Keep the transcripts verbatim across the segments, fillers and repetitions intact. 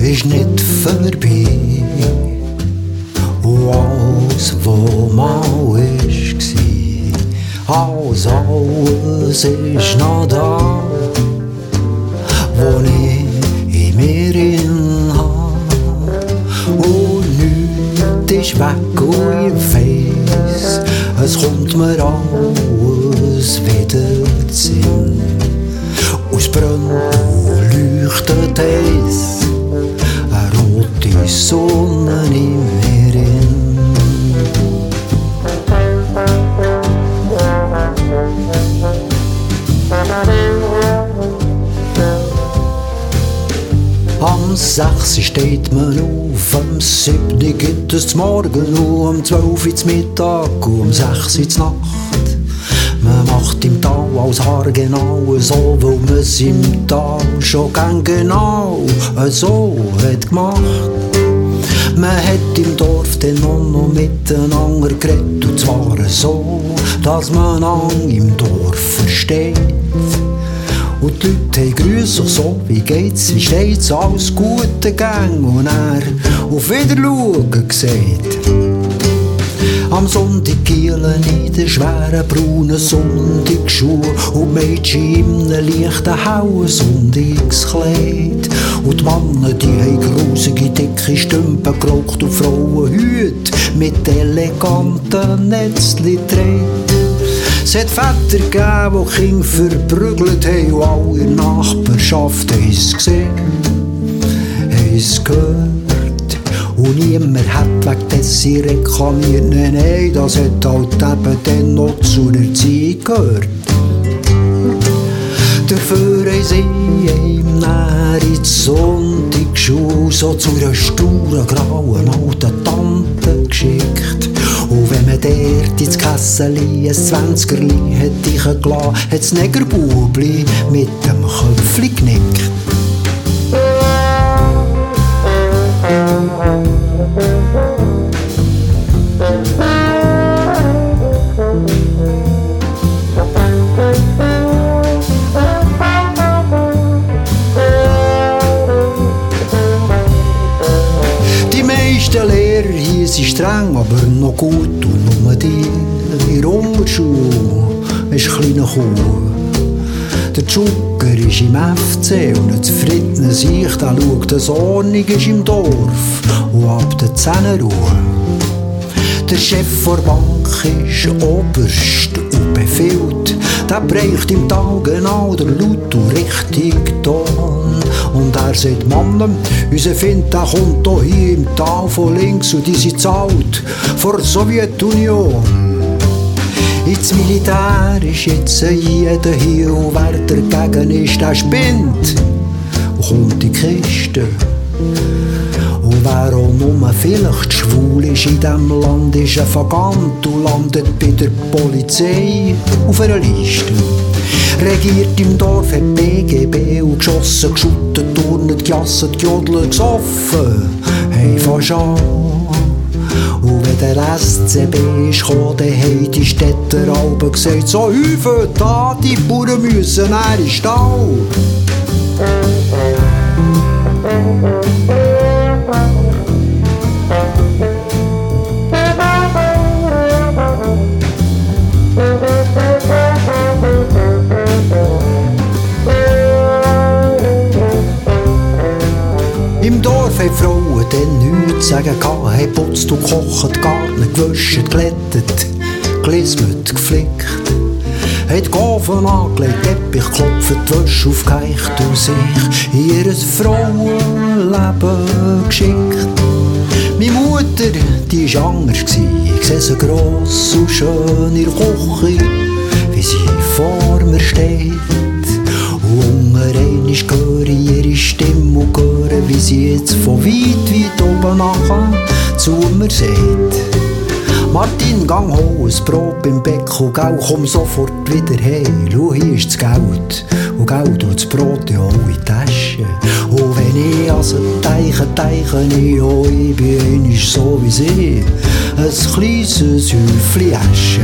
ist nicht vorbei. Und alles, was mal ist, war, alles, alles ist noch da, wo ich in mir drin habe. Und nichts ist weg und ich weiss, es kommt mir alles wieder zu Sinn. Und es brennt und leuchtet heiß, eine rote Sonne in mir drin. Am sechs steht man auf, am siebten gibt es zum Morgen und am zwölf Uhr zum Mittag und am sechs Uhr zur Nacht. Man macht im Tal alles haargenau so, weil man es im Tal schon gern genau so hat gemacht. Man hat im Dorf dann auch noch miteinander geredet, und zwar so, dass man an im Dorf versteht. Und die Leute haben grüß euch so, wie geht's, wie steht's, alles gute Gang. Und er auf Wiederschauen gesagt. Am Sonntag gielen in den schweren braunen Sonntagsschuhen und die Mädchen in einem leichten hellen Sonntagskleid. Und die Männer, die haben grusige, dicke Stümpen geraucht und Frauenhüte mit eleganten Netzchen gedreht. Es hat Väter gegeben, die Kinder verprügelt haben, und alle in der Nachbarschaft haben es gesehen, haben es gehört. Und niemand hat wegen dessen reklamiert, nein, nein, das hat halt eben dann noch zu der Zeit gehört. Dafür haben sie ihm näher in die Sonntagsschule so zu einer sturen, grauen alten Tante geschickt. Und wenn man dort ins Kesseli ein Zwanzigerli hat reingelassen, hat das Negerbubli mit dem Köpfli genickt. Die meisten Lehrer hier sind streng, aber noch gut, und nur die in der Unterschule ist eine kleine Kuh. Der Zucker ist im F C und ein zufriedener Sieg, der schaut, dass Ordnung ist im Dorf und ab der Zähne Ruhe. Der Chef der Bank ist oberst und befiehlt, der bräuchte im Tal genau den laut und richtigen Ton. Und er sagt, Mann, unser Find, der kommt hier im Tal von links und die sind zahlt vor der Sowjetunion. Ins Militär ist jetzt jeder hier, und wer dagegen ist, der spinnt und kommt in die Kiste. Und wer auch nur vielleicht schwul ist in diesem Land, ist ein Vagant und landet bei der Polizei auf einer Liste. Regiert im Dorf, hat B G B und geschossen, geschuttet, turnet, gejasset, gejodelt, gesoffen, hey, fast an. Und wenn der S C B ist gekommen, dann haben die Städter alle gesagt, so Hüfe da, die Bauern müssen in den Stall. Im Dorf haben Frauen dann nichts zu sagen gehabt, haben putzt und gekocht, Garten gewaschen, glättet, gelismet, geflickt. Haben die Gaven angelegt, Teppich geklopft, die Wäsche aufgeheicht und sich in ihr Frauenleben geschickt. Meine Mutter, die war anders, ich sehe sie gross und schön in der Küche, wie sie vor mir steht. Und unten höre ich ihre Stimme und höre, wie sie jetzt von weit, weit oben nachher zu mir sagt. Martin, gang hol ein Brot beim Bäcker, gell, komm sofort wieder hey. Schau, hier ist das Geld, und Geld und das Brot ja auch in die Tasche. Und wenn ich also teiche, teiche ich, oh, ich bin einmal so wie sie, ein kleines Häufchen Asche.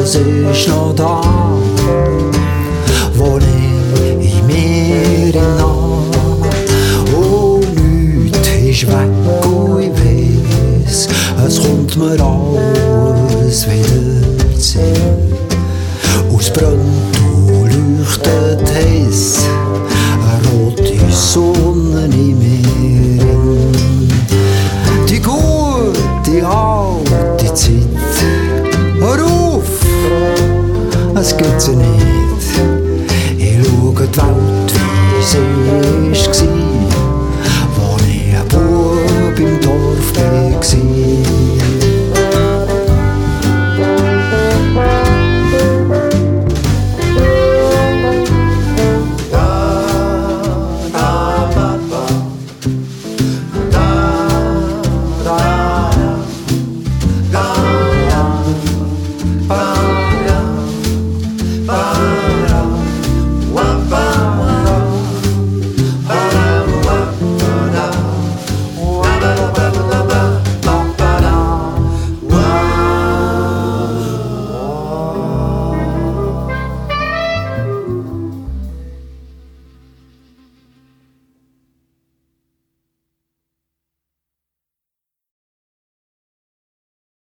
alles ist noch da, wo ich in mir hinein. Oh, nichts ist weg und ich weiss, es kommt mir alles wieder zu Sinn. Aus brennt und leuchtet heiss, eine rote Sonne in mir. Die gute alte Zeit, hör auf, es gibt sie nicht. Ich schaue die Welt, wie sie war, als ich ein Bub im Dorf war.